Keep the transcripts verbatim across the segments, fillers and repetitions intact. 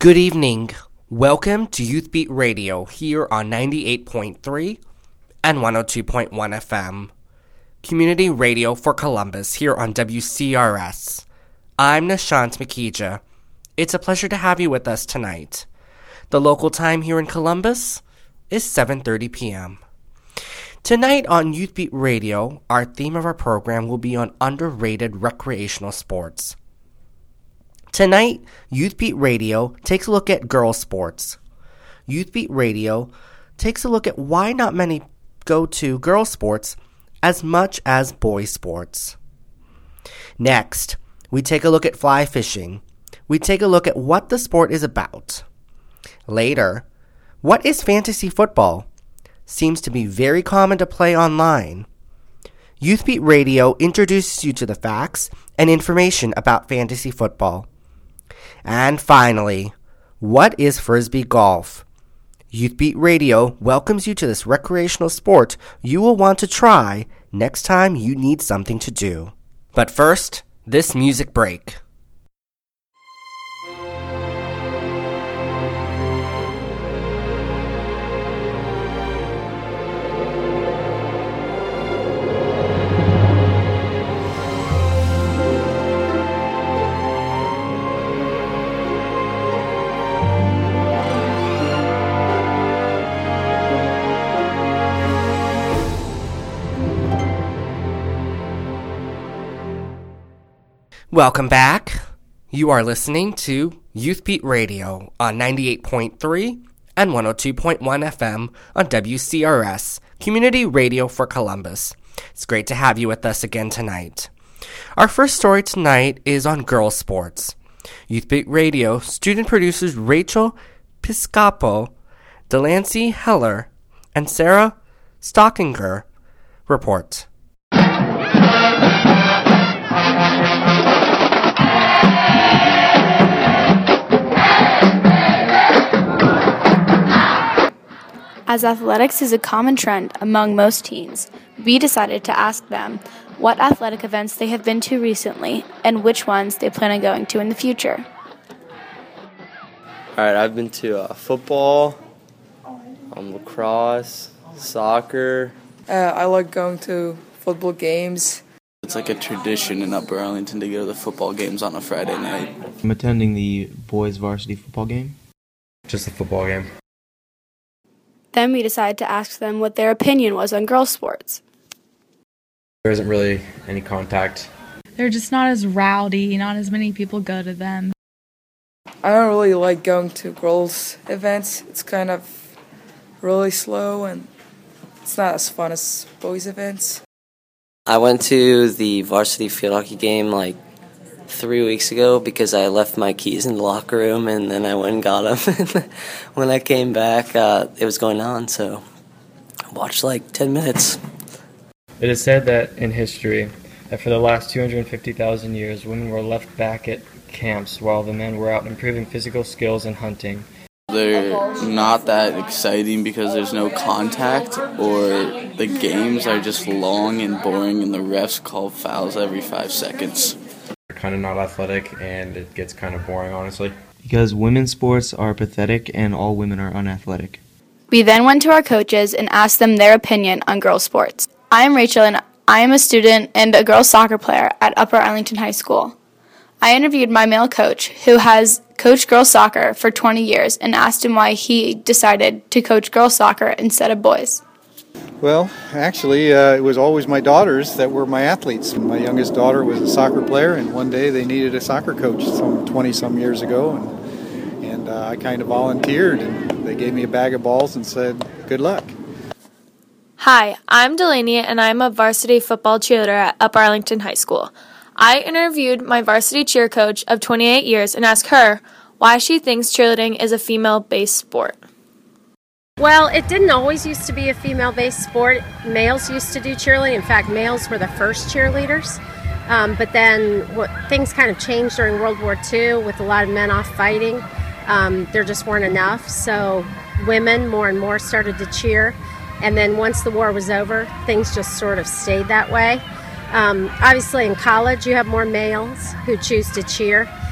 Good evening. Welcome to Youth Beat Radio here on ninety-eight point three and one oh two point one F M. Community Radio for Columbus here on W C R S. I'm Nishant Makija. It's a pleasure to have you with us tonight. The local time here in Columbus is seven thirty p.m. Tonight on Youth Beat Radio, our theme of our program will be on underrated recreational sports. Tonight, Youth Beat Radio takes a look at girls' sports. Youth Beat Radio takes a look at why not many go to girls' sports as much as boys' sports. Next, we take a look at fly fishing. We take a look at what the sport is about. Later, what is fantasy football? Seems to be very common to play online. Youth Beat Radio introduces you to the facts and information about fantasy football. And finally, what is Frisbee golf? Youth Beat Radio welcomes you to this recreational sport you will want to try next time you need something to do. But first, this music break. Welcome back. You are listening to Youth Beat Radio on ninety-eight point three and one oh two point one F M on W C R S, Community Radio for Columbus. It's great to have you with us again tonight. Our first story tonight is on girls' sports. Youth Beat Radio student producers Rachel Piscopo, Delancey Heller, and Sarah Stockinger report. As athletics is a common trend among most teens, we decided to ask them what athletic events they have been to recently and which ones they plan on going to in the future. All right, I've been to uh, football, um, lacrosse, soccer. Uh, I like going to football games. It's like a tradition in Upper Arlington to go to the football games on a Friday night. I'm attending the boys varsity football game. Just a football game. Then we decided to ask them what their opinion was on girls' sports. There isn't really any contact. They're just not as rowdy, not as many people go to them. I don't really like going to girls' events. It's kind of really slow and it's not as fun as boys' events. I went to the varsity field hockey game like three weeks ago because I left my keys in the locker room and then I went and got them. When I came back, uh, it was going on, so I watched like ten minutes. It is said that in history that for the last two hundred fifty thousand years, women were left back at camps while the men were out improving physical skills and hunting. They're not that exciting because there's no contact, or the games are just long and boring and the refs call fouls every five seconds. They're kind of not athletic and it gets kind of boring, honestly. Because women's sports are pathetic and all women are unathletic. We then went to our coaches and asked them their opinion on girls' sports. I am Rachel and I am a student and a girls' soccer player at Upper Arlington High School. I interviewed my male coach, who has coached girls' soccer for twenty years, and asked him why he decided to coach girls' soccer instead of boys. Well, actually, uh, it was always my daughters that were my athletes. My youngest daughter was a soccer player, and one day they needed a soccer coach some twenty-some years ago, and, and uh, I kind of volunteered, and they gave me a bag of balls and said, good luck. Hi, I'm Delaney, and I'm a varsity football cheerleader at Upper Arlington High School. I interviewed my varsity cheer coach of twenty-eight years and asked her why she thinks cheerleading is a female-based sport. Well, it didn't always used to be a female-based sport. Males used to do cheerleading. In fact, males were the first cheerleaders. Um, but then what, things kind of changed during World War Two with a lot of men off fighting. Um, there just weren't enough. So women more and more started to cheer. And then once the war was over, things just sort of stayed that way. Um, obviously in college you have more males who choose to cheer.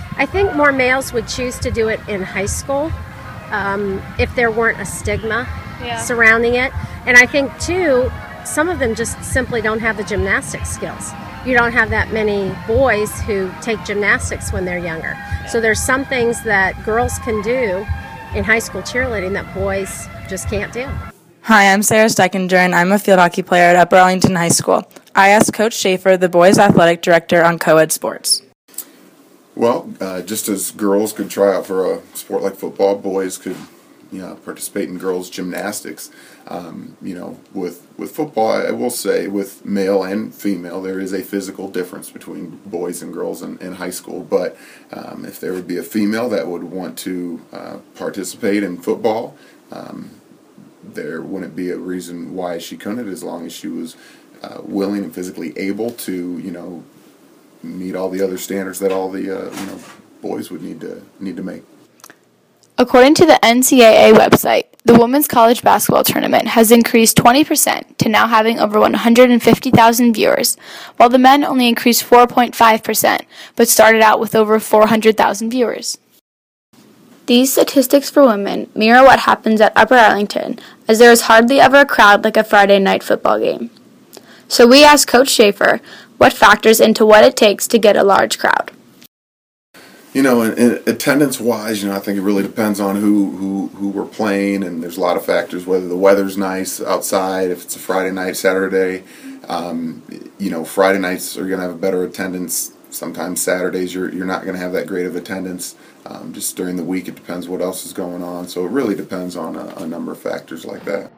I think more males would choose to do it in high school um, if there weren't a stigma yeah. surrounding it. And I think, too, some of them just simply don't have the gymnastics skills. You don't have that many boys who take gymnastics when they're younger. Yeah. So there's some things that girls can do in high school cheerleading that boys just can't do. Hi, I'm Sarah Steckinger, and I'm a field hockey player at Upper Arlington High School. I asked Coach Schaefer, the boys' athletic director, on co-ed sports. Well, uh, just as girls could try out for a sport like football, boys could, you know, participate in girls' gymnastics. Um, you know, with with football, I will say, with male and female, there is a physical difference between boys and girls in, in high school. But um, if there would be a female that would want to uh, participate in football, um, there wouldn't be a reason why she couldn't, as long as she was uh, willing and physically able to, you know, meet all the other standards that all the uh, you know boys would need to need to make. According to the N C double A website, the women's college basketball tournament has increased twenty percent to now having over one hundred fifty thousand viewers, while the men only increased four point five percent, but started out with over four hundred thousand viewers. These statistics for women mirror what happens at Upper Arlington, as there is hardly ever a crowd like a Friday night football game. So we asked Coach Schaefer what factors into what it takes to get a large crowd. You know, in, in attendance-wise, you know, I think it really depends on who, who, who we're playing, and there's a lot of factors, whether the weather's nice outside, if it's a Friday night, Saturday. Um, you know, Friday nights are going to have a better attendance. Sometimes Saturdays you're you're not going to have that great of attendance. Um, just during the week, it depends what else is going on. So it really depends on a, a number of factors like that.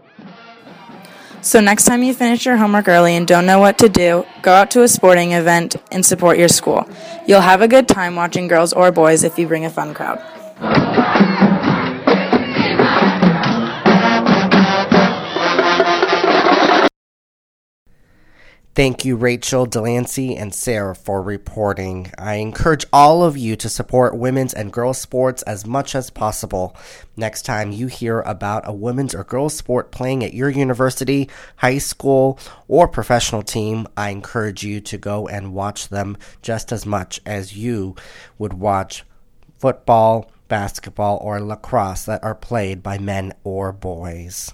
So next time you finish your homework early and don't know what to do, go out to a sporting event and support your school. You'll have a good time watching girls or boys if you bring a fun crowd. Thank you, Rachel, Delancey, and Sarah, for reporting. I encourage all of you to support women's and girls' sports as much as possible. Next time you hear about a women's or girls' sport playing at your university, high school, or professional team, I encourage you to go and watch them just as much as you would watch football, basketball, or lacrosse that are played by men or boys.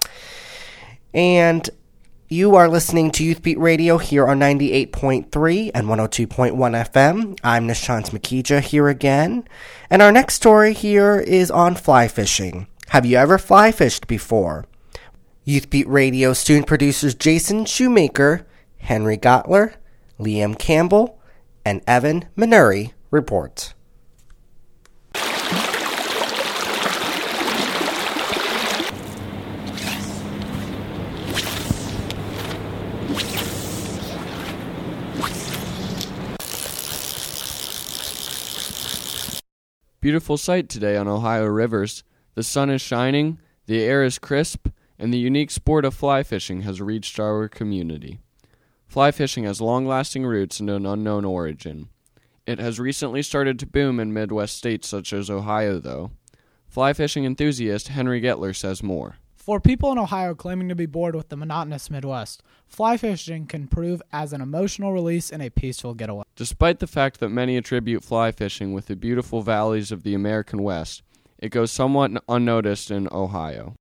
And you are listening to Youth Beat Radio here on ninety-eight point three and one oh two point one F M. I'm Nishant Makija here again. And our next story here is on fly fishing. Have you ever fly fished before? Youth Beat Radio student producers Jason Shoemaker, Henry Gottler, Liam Campbell, and Evan Manuri report. Beautiful sight today on Ohio rivers. The sun is shining, the air is crisp, and the unique sport of fly fishing has reached our community. Fly fishing has long-lasting roots and an unknown origin. It has recently started to boom in Midwest states such as Ohio, though. Fly fishing enthusiast Henry Gettler says more. For people in Ohio claiming to be bored with the monotonous Midwest, fly fishing can prove as an emotional release and a peaceful getaway. Despite the fact that many attribute fly fishing with the beautiful valleys of the American West, it goes somewhat unnoticed in Ohio.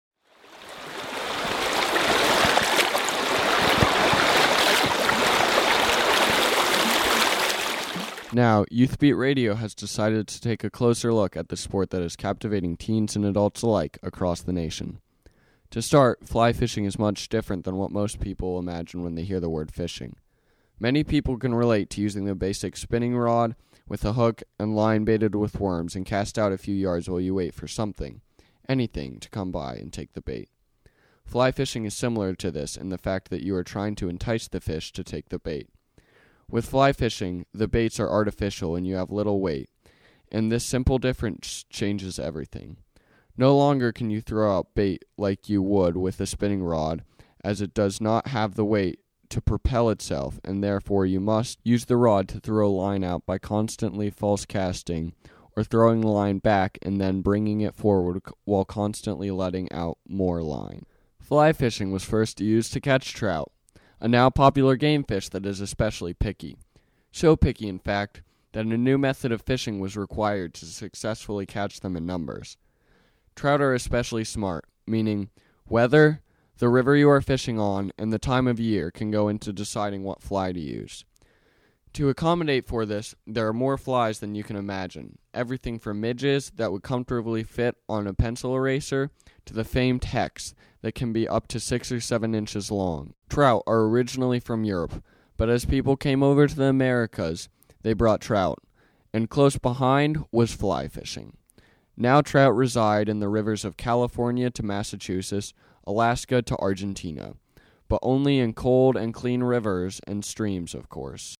Now, Youth Beat Radio has decided to take a closer look at the sport that is captivating teens and adults alike across the nation. To start, fly fishing is much different than what most people imagine when they hear the word fishing. Many people can relate to using the basic spinning rod with a hook and line baited with worms and cast out a few yards while you wait for something, anything, to come by and take the bait. Fly fishing is similar to this in the fact that you are trying to entice the fish to take the bait. With fly fishing, the baits are artificial and you have little weight, and this simple difference changes everything. No longer can you throw out bait like you would with a spinning rod, as it does not have the weight to propel itself, and therefore you must use the rod to throw a line out by constantly false casting, or throwing the line back and then bringing it forward while constantly letting out more line. Fly fishing was first used to catch trout, a now popular game fish that is especially picky. So picky, in fact, that a new method of fishing was required to successfully catch them in numbers. Trout are especially smart, meaning weather, the river you are fishing on, and the time of year can go into deciding what fly to use. To accommodate for this, there are more flies than you can imagine, everything from midges that would comfortably fit on a pencil eraser to the famed hex that can be up to six or seven inches long. Trout are originally from Europe, but as people came over to the Americas, they brought trout, and close behind was fly fishing. Now trout reside in the rivers of California to Massachusetts, Alaska to Argentina, but only in cold and clean rivers and streams, of course.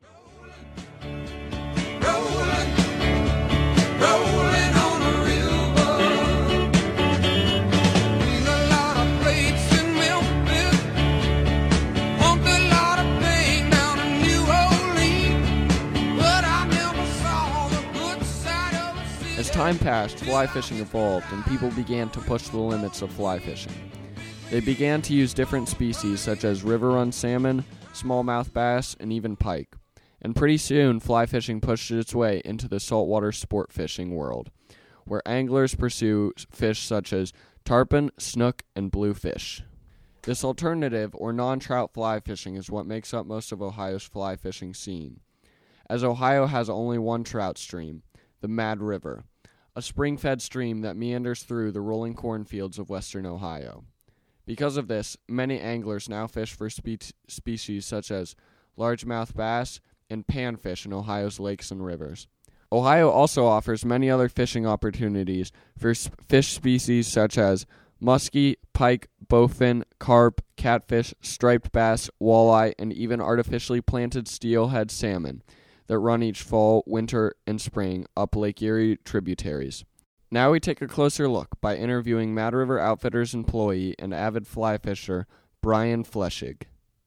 As time passed, fly fishing evolved and people began to push the limits of fly fishing. They began to use different species such as river-run salmon, smallmouth bass, and even pike. And pretty soon, fly fishing pushed its way into the saltwater sport fishing world, where anglers pursue fish such as tarpon, snook, and bluefish. This alternative, or non-trout fly fishing, is what makes up most of Ohio's fly fishing scene, as Ohio has only one trout stream, the Mad River, a spring-fed stream that meanders through the rolling cornfields of western Ohio. Because of this, many anglers now fish for spe- species such as largemouth bass and panfish in Ohio's lakes and rivers. Ohio also offers many other fishing opportunities for sp- fish species such as muskie, pike, bowfin, carp, catfish, striped bass, walleye, and even artificially planted steelhead salmon that run each fall, winter, and spring up Lake Erie tributaries. Now we take a closer look by interviewing Mad River Outfitters employee and avid fly fisher Brian Fleshig.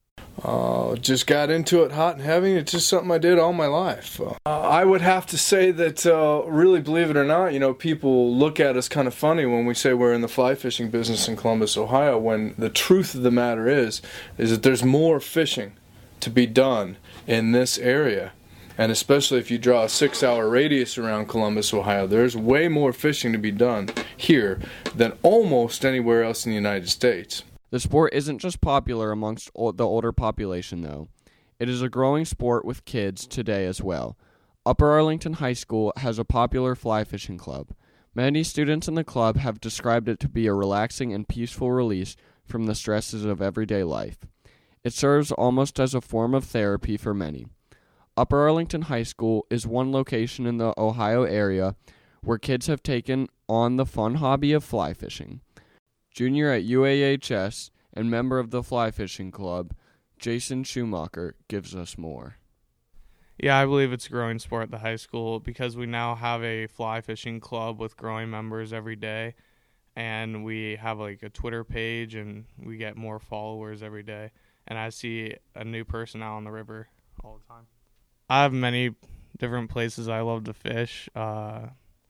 Uh, just got into it hot and heavy. It's just something I did all my life. Uh, I would have to say that, uh, really, believe it or not, you know, people look at us kind of funny when we say we're in the fly fishing business in Columbus, Ohio, when the truth of the matter is, is that there's more fishing to be done in this area. And especially if you draw a six-hour radius around Columbus, Ohio, there's way more fishing to be done here than almost anywhere else in the United States. The sport isn't just popular amongst the older population, though. It is a growing sport with kids today as well. Upper Arlington High School has a popular fly fishing club. Many students in the club have described it to be a relaxing and peaceful release from the stresses of everyday life. It serves almost as a form of therapy for many. Upper Arlington High School is one location in the Ohio area where kids have taken on the fun hobby of fly fishing. Junior at U A H S and member of the fly fishing club, Jason Schumacher gives us more. Yeah, I believe it's a growing sport at the high school because we now have a fly fishing club with growing members every day, and we have like a Twitter page and we get more followers every day, and I see a new person out on the river all the time. I have many different places I love to fish. Uh,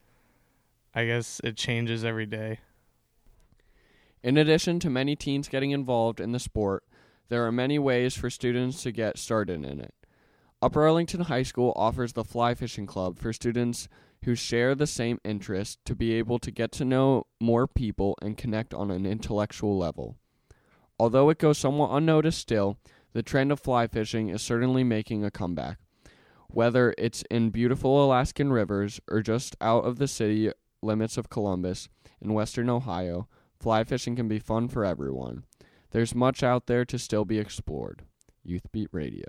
I guess it changes every day. In addition to many teens getting involved in the sport, there are many ways for students to get started in it. Upper Arlington High School offers the Fly Fishing Club for students who share the same interest to be able to get to know more people and connect on an intellectual level. Although it goes somewhat unnoticed still, the trend of fly fishing is certainly making a comeback. Whether it's in beautiful Alaskan rivers or just out of the city limits of Columbus in western Ohio, fly fishing can be fun for everyone. There's much out there to still be explored. Youth Beat Radio.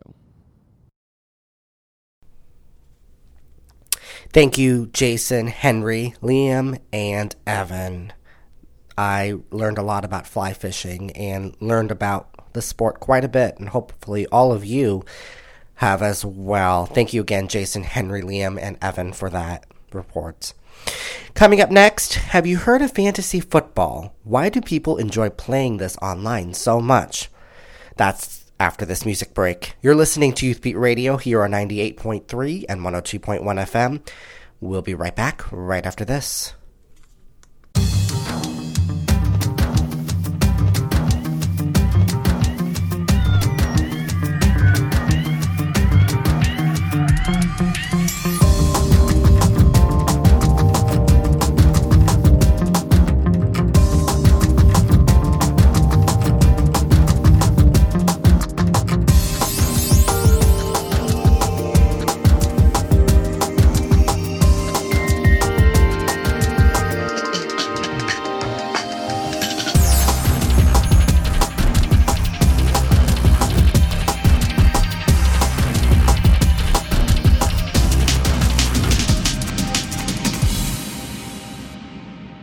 Thank you, Jason, Henry, Liam, and Evan. I learned a lot about fly fishing and learned about the sport quite a bit, and hopefully all of you have as well. Thank you again, Jason, Henry, Liam, and Evan for that report. Coming up next, have you heard of fantasy football? Why do people enjoy playing this online so much? That's after this music break. You're listening to Youth Beat Radio here on ninety-eight point three and one oh two point one F M. We'll be right back right after this.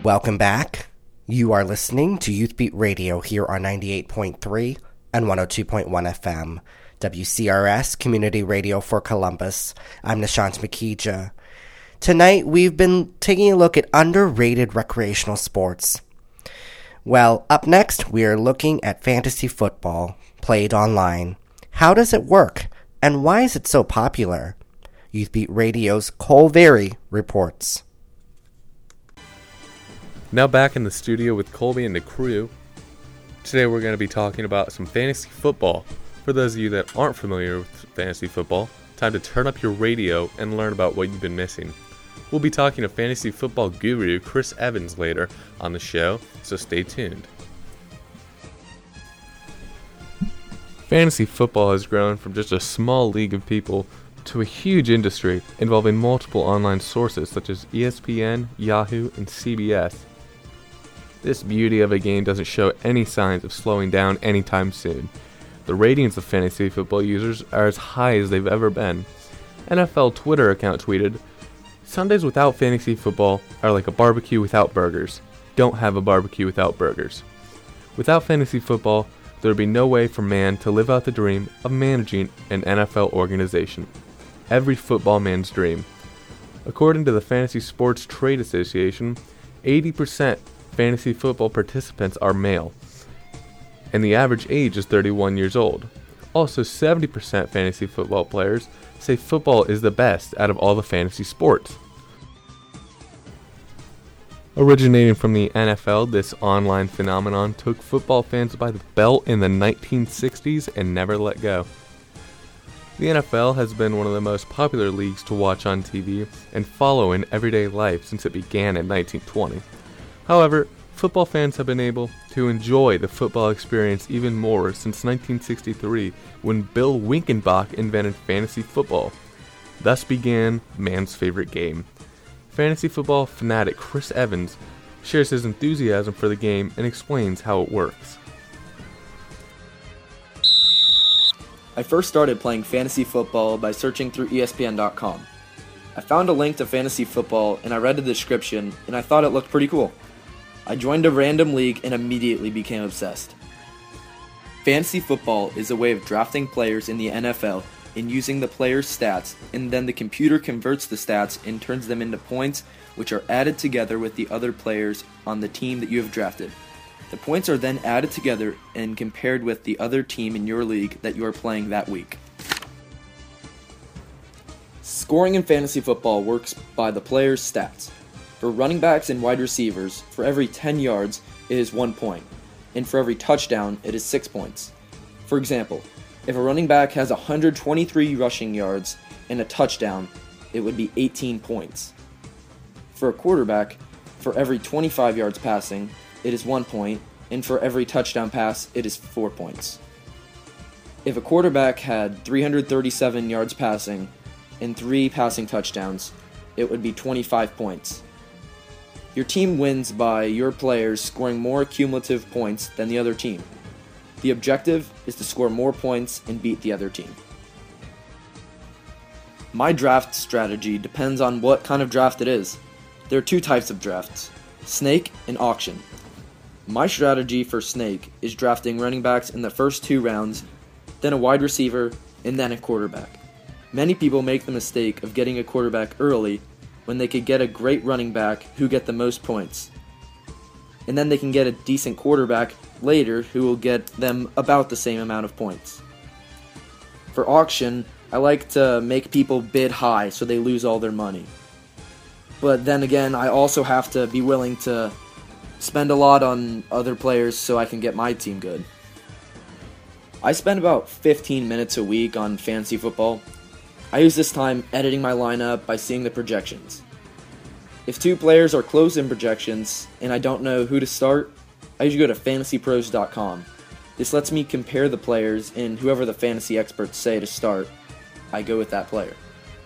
Welcome back. You are listening to Youth Beat Radio here on ninety-eight point three and one oh two point one F M. W C R S, Community Radio for Columbus. I'm Nishant Makija. Tonight, we've been taking a look at underrated recreational sports. Well, up next, we are looking at fantasy football, played online. How does it work, and why is it so popular? Youth Beat Radio's Cole Very reports. Now back in the studio with Colby and the crew. Today we're going to be talking about some fantasy football. For those of you that aren't familiar with fantasy football, time to turn up your radio and learn about what you've been missing. We'll be talking to fantasy football guru Chris Evans later on the show, so stay tuned. Fantasy football has grown from just a small league of people to a huge industry involving multiple online sources such as E S P N, Yahoo, and C B S. This beauty of a game doesn't show any signs of slowing down anytime soon. The ratings of fantasy football users are as high as they've ever been. N F L Twitter account tweeted, "Sundays without fantasy football are like a barbecue without burgers. Don't have a barbecue without burgers." Without fantasy football, there would be no way for man to live out the dream of managing an N F L organization. Every football man's dream. According to the Fantasy Sports Trade Association, eighty percent fantasy football participants are male, and the average age is thirty-one years old. Also, seventy percent fantasy football players say football is the best out of all the fantasy sports. Originating from the N F L, this online phenomenon took football fans by the belt in the nineteen sixties and never let go. The N F L has been one of the most popular leagues to watch on T V and follow in everyday life since it began in nineteen twenty. However, football fans have been able to enjoy the football experience even more since nineteen sixty-three, when Bill Winkenbach invented fantasy football. Thus began man's favorite game. Fantasy football fanatic Chris Evans shares his enthusiasm for the game and explains how it works. I first started playing fantasy football by searching through E S P N dot com. I found a link to fantasy football and I read the description and I thought it looked pretty cool. I joined a random league and immediately became obsessed. Fantasy football is a way of drafting players in the N F L and using the players' stats, and then the computer converts the stats and turns them into points, which are added together with the other players on the team that you have drafted. The points are then added together and compared with the other team in your league that you are playing that week. Scoring in fantasy football works by the players' stats. For running backs and wide receivers, for every ten yards, it is one point, and for every touchdown, it is six points. For example, if a running back has one hundred twenty-three rushing yards and a touchdown, it would be eighteen points. For a quarterback, for every twenty-five yards passing, it is one point, and for every touchdown pass, it is four points. If a quarterback had three hundred thirty-seven yards passing and three passing touchdowns, it would be twenty-five points. Your team wins by your players scoring more cumulative points than the other team. The objective is to score more points and beat the other team. My draft strategy depends on what kind of draft it is. There are two types of drafts, snake and auction. My strategy for snake is drafting running backs in the first two rounds, then a wide receiver, and then a quarterback. Many people make the mistake of getting a quarterback early when they could get a great running back who get the most points. And then they can get a decent quarterback later who will get them about the same amount of points. For auction, I like to make people bid high so they lose all their money. But then again, I also have to be willing to spend a lot on other players so I can get my team good. I spend about fifteen minutes a week on fantasy football. I use this time editing my lineup by seeing the projections. If two players are close in projections and I don't know who to start, I usually go to fantasy pros dot com. This lets me compare the players, and whoever the fantasy experts say to start, I go with that player.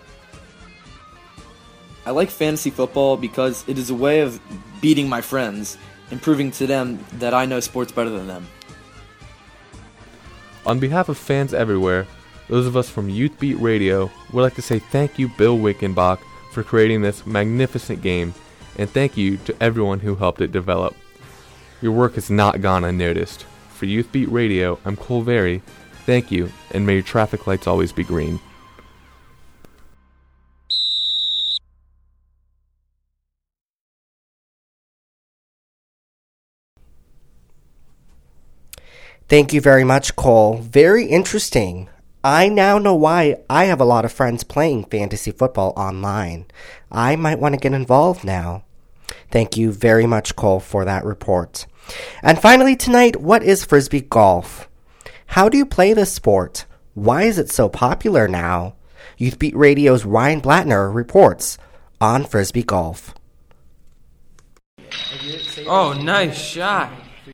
I like fantasy football because it is a way of beating my friends and proving to them that I know sports better than them. On behalf of fans everywhere, those of us from Youth Beat Radio would like to say thank you, Bill Winkenbach, for creating this magnificent game and thank you to everyone who helped it develop. Your work has not gone unnoticed. For Youth Beat Radio, I'm Cole Very. Thank you, and may your traffic lights always be green. Thank you very much, Cole. Very interesting. I now know why I have a lot of friends playing fantasy football online. I might want to get involved now. Thank you very much, Cole, for that report. And finally tonight, what is Frisbee golf? How do you play this sport? Why is it so popular now? Youth Beat Radio's Ryan Blattner reports on Frisbee golf. Oh, nice shot.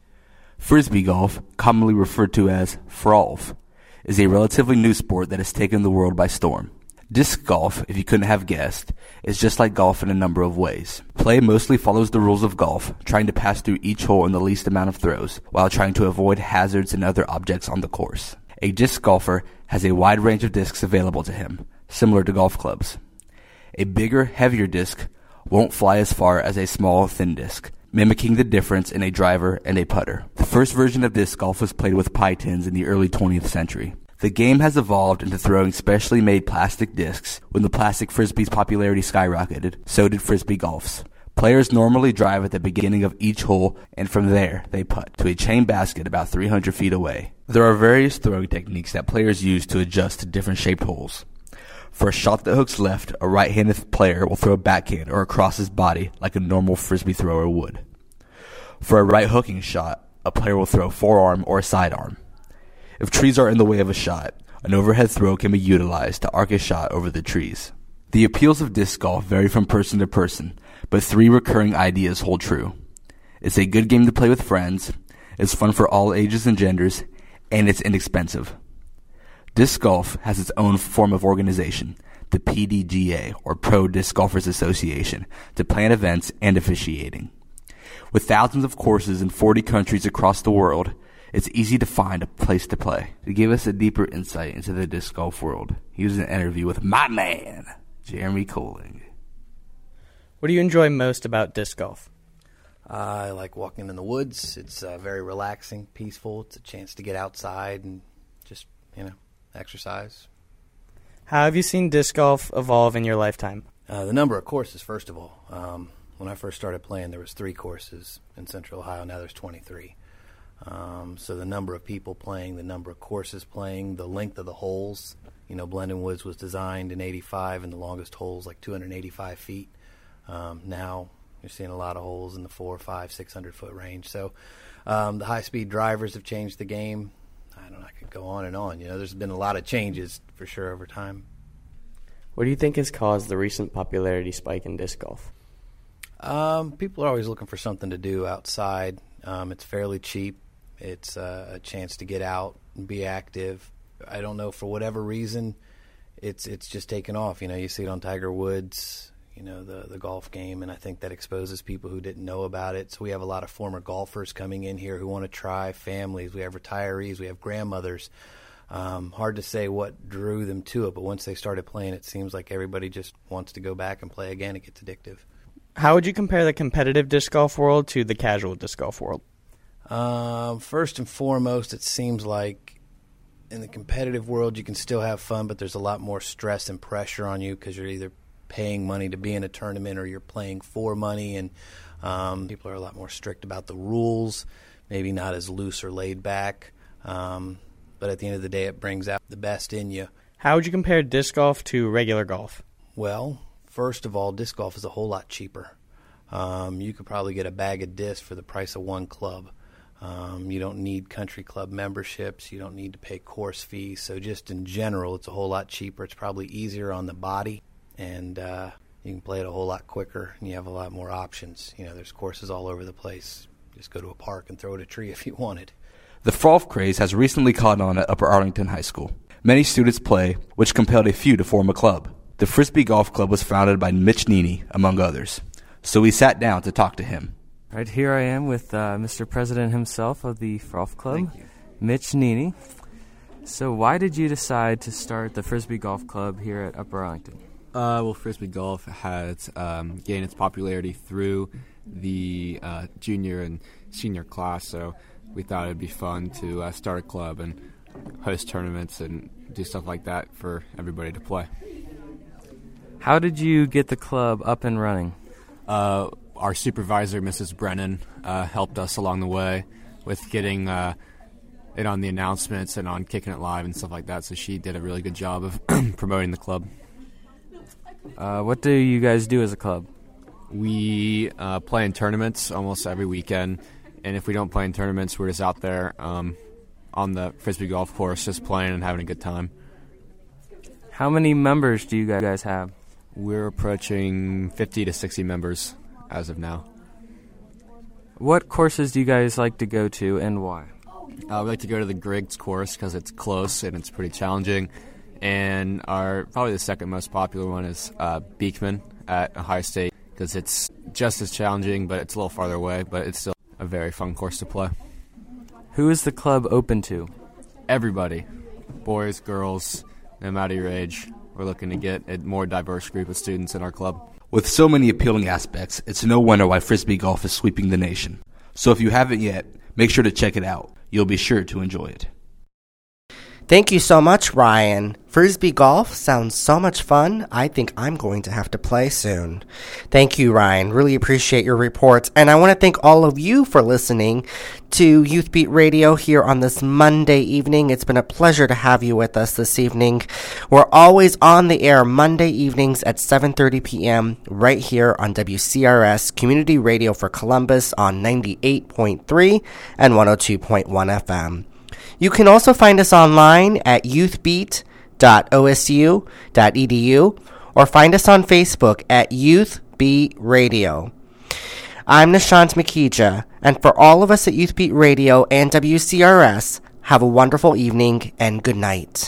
Frisbee golf, commonly referred to as frolf, is a relatively new sport that has taken the world by storm. Disc golf, if you couldn't have guessed, is just like golf in a number of ways. Play mostly follows the rules of golf, trying to pass through each hole in the least amount of throws, while trying to avoid hazards and other objects on the course. A disc golfer has a wide range of discs available to him, similar to golf clubs. A bigger, heavier disc won't fly as far as a small, thin disc, mimicking the difference in a driver and a putter. The first version of disc golf was played with pie tins in the early twentieth century. The game has evolved into throwing specially made plastic discs. When the plastic Frisbee's popularity skyrocketed, so did Frisbee golf's. Players normally drive at the beginning of each hole, and from there, they putt to a chain basket about three hundred feet away. There are various throwing techniques that players use to adjust to different shaped holes. For a shot that hooks left, a right-handed player will throw a backhand or across his body like a normal Frisbee thrower would. For a right-hooking shot, a player will throw a forearm or a sidearm. If trees are in the way of a shot, an overhead throw can be utilized to arc a shot over the trees. The appeals of disc golf vary from person to person, but three recurring ideas hold true. It's a good game to play with friends, it's fun for all ages and genders, and it's inexpensive. Disc golf has its own form of organization, the P D G A, or Pro Disc Golfers Association, to plan events and officiating. With thousands of courses in forty countries across the world, it's easy to find a place to play. To give us a deeper insight into the disc golf world, here's an interview with my man, Jeremy Coling. What do you enjoy most about disc golf? Uh, I like walking in the woods. It's uh, very relaxing, peaceful. It's a chance to get outside and just, you know, exercise. How have you seen disc golf evolve in your lifetime? Uh, the number of courses, first of all. Um, when I first started playing, there was three courses in Central Ohio. Now there's twenty-three. Um, so the number of people playing, the number of courses playing, the length of the holes. You know, Blendon Woods was designed in eighty-five, and the longest hole's like two hundred eighty-five feet. Um, now you're seeing a lot of holes in the four, five, six hundred foot range. So um, the high-speed drivers have changed the game. I don't know, I could go on and on. You know, there's been a lot of changes for sure over time. What do you think has caused the recent popularity spike in disc golf? Um, people are always looking for something to do outside. Um, it's fairly cheap. It's uh, a chance to get out and be active. I don't know, for whatever reason, it's it's just taken off. You know, you see it on Tiger Woods, you know, the, the golf game, and I think that exposes people who didn't know about it. So we have a lot of former golfers coming in here who want to try, families. We have retirees. We have grandmothers. Um, hard to say what drew them to it, but once they started playing, it seems like everybody just wants to go back and play again. It gets addictive. How would you compare the competitive disc golf world to the casual disc golf world? Um, first and foremost, it seems like in the competitive world you can still have fun, but there's a lot more stress and pressure on you because you're either paying money to be in a tournament or you're playing for money, and um, people are a lot more strict about the rules, maybe not as loose or laid back, um, but at the end of the day it brings out the best in you. How would you compare disc golf to regular golf? Well, first of all, disc golf is a whole lot cheaper. Um, you could probably get a bag of discs for the price of one club. Um, you don't need country club memberships. You don't need to pay course fees. So just in general, it's a whole lot cheaper. It's probably easier on the body, and uh, you can play it a whole lot quicker, and you have a lot more options. You know, there's courses all over the place. Just go to a park and throw at a tree if you wanted. The frolf craze has recently caught on at Upper Arlington High School. Many students play, which compelled a few to form a club. The Frisbee Golf Club was founded by Mitch Neaney, among others. So we sat down to talk to him. Right, here I am with uh, Mister President himself of the Frolf Club, Thank you. Mitch Neaney. So why did you decide to start the Frisbee Golf Club here at Upper Arlington? Uh, well, Frisbee golf has um, gained its popularity through the uh, junior and senior class, so we thought it'd be fun to uh, start a club and host tournaments and do stuff like that for everybody to play. How did you get the club up and running? Uh, our supervisor, Missus Brennan, uh, helped us along the way with getting uh, it on the announcements and on Kicking It Live and stuff like that, so she did a really good job of promoting the club. Uh, what do you guys do as a club? We uh, play in tournaments almost every weekend, and if we don't play in tournaments, we're just out there um, on the Frisbee golf course just playing and having a good time. How many members do you guys have? We're approaching fifty to sixty members as of now. What courses do you guys like to go to and why? Uh, we like to go to the Griggs course because it's close and it's pretty challenging. And our probably the second most popular one is uh, Beekman at Ohio State because it's just as challenging, but it's a little farther away, but it's still a very fun course to play. Who is the club open to? Everybody. Boys, girls, no matter your age. We're looking to get a more diverse group of students in our club. With so many appealing aspects, it's no wonder why Frisbee golf is sweeping the nation. So if you haven't yet, make sure to check it out. You'll be sure to enjoy it. Thank you so much, Ryan. Frisbee golf sounds so much fun. I think I'm going to have to play soon. Thank you, Ryan. Really appreciate your reports. And I want to thank all of you for listening to Youth Beat Radio here on this Monday evening. It's been a pleasure to have you with us this evening. We're always on the air Monday evenings at seven thirty p.m. right here on W C R S Community Radio for Columbus on ninety-eight point three and one oh two point one F M. You can also find us online at youth beat dot o s u dot e d u or find us on Facebook at Youth Beat Radio. I'm Nishant Makija, and for all of us at Youth Beat Radio and W C R S, have a wonderful evening and good night.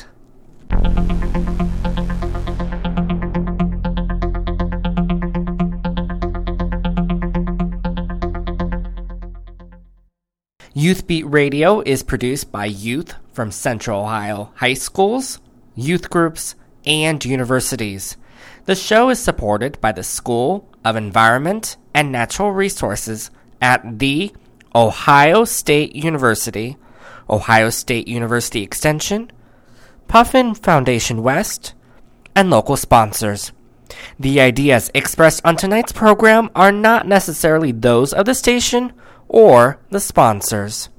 Youth Beat Radio is produced by youth from Central Ohio high schools, youth groups, and universities. The show is supported by the School of Environment and Natural Resources at The Ohio State University, Ohio State University Extension, Puffin Foundation West, and local sponsors. The ideas expressed on tonight's program are not necessarily those of the station or the sponsors.